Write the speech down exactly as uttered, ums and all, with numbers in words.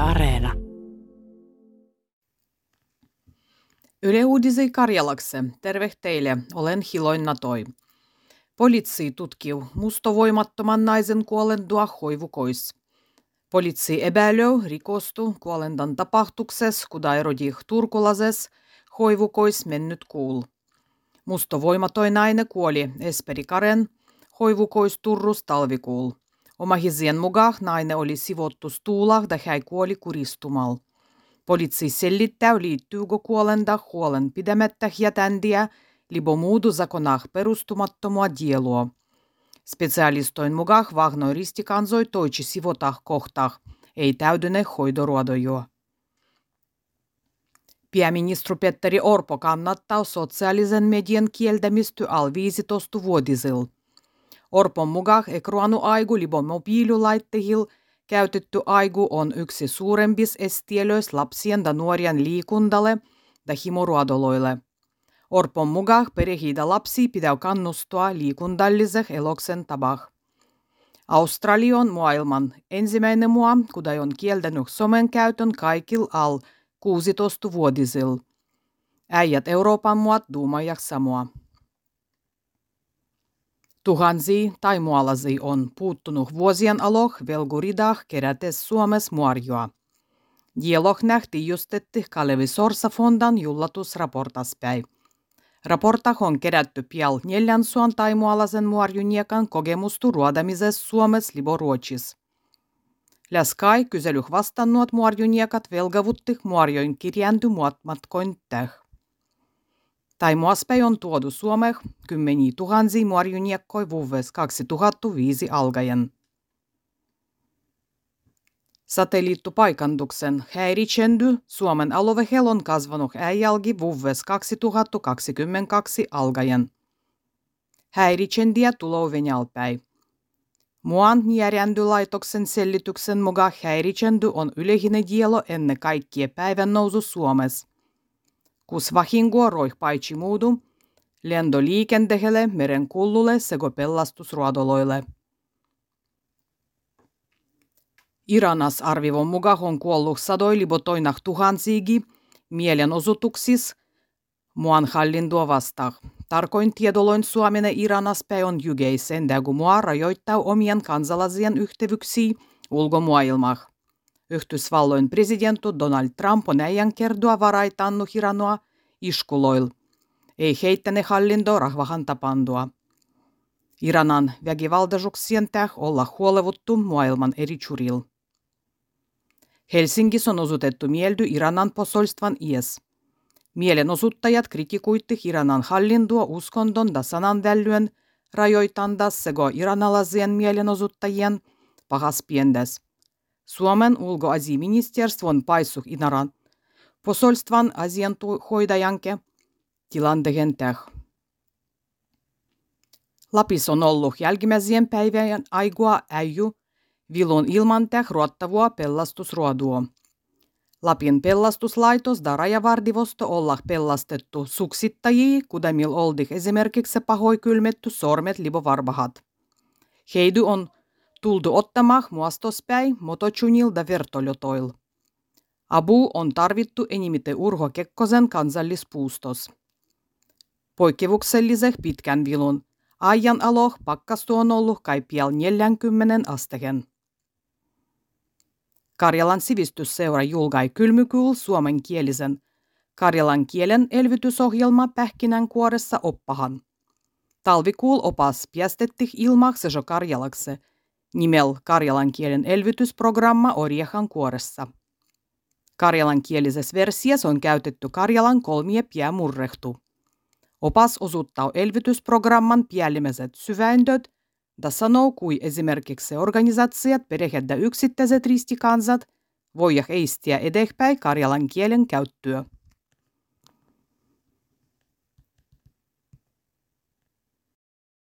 Yle Areena. Yle Uudisi Karjalakse. Terve teille, olen Hiloina Toi. Poliisi tutkiu mustovoimattoman naisen kuolendua hoivukois. Poliisi epäilöi rikostu kuolendan tapahtuksessa, kuda rodih turkulases hoivukois mennyt kuul. Mustovoimatoi nainen kuoli Esperi Karen hoivukois Turrus talvikuul. Omahisien mukaan nainen oli sivottu stuulah ja hän kuoli kuristumal. Poliisi sellittää liittyykö kuolenda huolen pidemättä jätändiä libo muudu zakonah perustumattomua dielua. Specialistoin mukaan vahnoi ristikansoi toitsi sivotah kohtah, ei täydene hoidoruodojo. Pääministeri Petteri Orpo kannattaa sosiaalisen median kieltämistä al viisitoista-vuotisil. Orpon mukaan ekruanu aigu libo mobiililaittehil käytetty aigu on yksi suurempis estielöis lapsien ja nuorien liikundalle ja himoruodoloille. Orpon mukaan perheitä lapsi pitää kannustua liikundalliseh eloksen tabah. Australia on maailman ensimmäinen maa, kuda on kieltänyt somen käytön kaikil al kuusitoista-vuotisil. Äijät Euroopan maat duumajak samoa. Tuhansia tai mualaisia on puuttunut vuosien aloh velguridah kerätes Suomes muarjoa. Dieloh nähti justetti Kalevi Sorsa-fondan jullatusraportaspäi. Raportah on kerätty pial neljän suon tai mualaisen muarjuniekan kogemustu ruodamisessa Suomes libo Ruotsis. Läskai kyselyh vastannuot muarjuniekat velgavuttih muarjoin kirjänty muotmatkoin täh. Tai muaspäi on tuodu Suomeh kymmeniä tuhansia muarjuniekkoja vuves kaksituhattaviisi alkaen. Satelliittupaikanduksen häiritsendy Suomen aluehel on kasvanut äijälgi vuves kaksituhattakaksikymmentäkaksi alkaen. Häiritsendiä tulou Venäjälpäin. Muan järjändylaitoksen selityksen mukaan häiritsendy on yleinen dielo ennen kaikkea päivän nousu Suomessa. Kus vahingoa roih paitsi muudu, lentoliikentehelle, merenkullulle sekä pelastusruodoloille. Iranas arvivon mukaan on kuollut sadoi libo toinah tuhansiigi mielenosoituksis muan hallintoa vastaan. Tarkoin tiedoloin Suomen Iranas päin on jygeisen, kun mua rajoittaa omien kansalaisien yhteyksiä ulkomaailmah. Yhdysvalloin presidentti Donald Trump on äijän kerdoa varaitanut Iranoa iskuloil. Ei heittäne hallinto rahvahan tapandua. Iranan väkivaltaisuuksien täh olla huolevuttu maailman eri churil. Helsingissä on osoitettu mieldy Iranan posolstvan ies. Mielenosoittajat kritikuitti Iranan hallintoa uskondon ja sananvälyön rajoitandas sekä iranalaisien mielenosoittajien pahas piendes. Suomen ulkoasiaministeriö on paissut Iranan posolstvan asianhoitajanke tilanteen täh. Lapis on ollut jälkimmäisien päivien aigua äijy vilun ilman täh ruottavua pelastusruodua. Lapin pelastuslaitos ja rajavardivosto olla pelastettu suksittajia, kudemil oldih esimerkiksi pahoi kylmetty sormet libovarbahat. Heidy on tultu ottamah muastospäin motochunil ja vertoljotoil. Abu on tarvittu enimite Urho Kekkosen kansallispuustos. Poikkeuksellisen pitkän vilun ajan aloh pakkastu on ollut kai pial neljänkymmenen astehen. Karjalan sivistysseura julkai kylmykuul suomenkielisen karjalan kielen elvytysohjelma Pähkinänkuoressa oppahan. Talvikuul opas piästettih ilmaksi jo Karjalakse nimel karjalan kielen elvytysprogramma Orjehan kuoressa. Karjalankielisessä versiassa on käytetty Karjalan kolmie päämurrehtu. Opas osoittaa elvytysprogramman päällimmäiset syväindöt ja sanoo, kui esimerkiksi organisaatiot, perheet ja yksittäiset ristikansat voivat eistiä edespäin karjalan kielen käyttöä.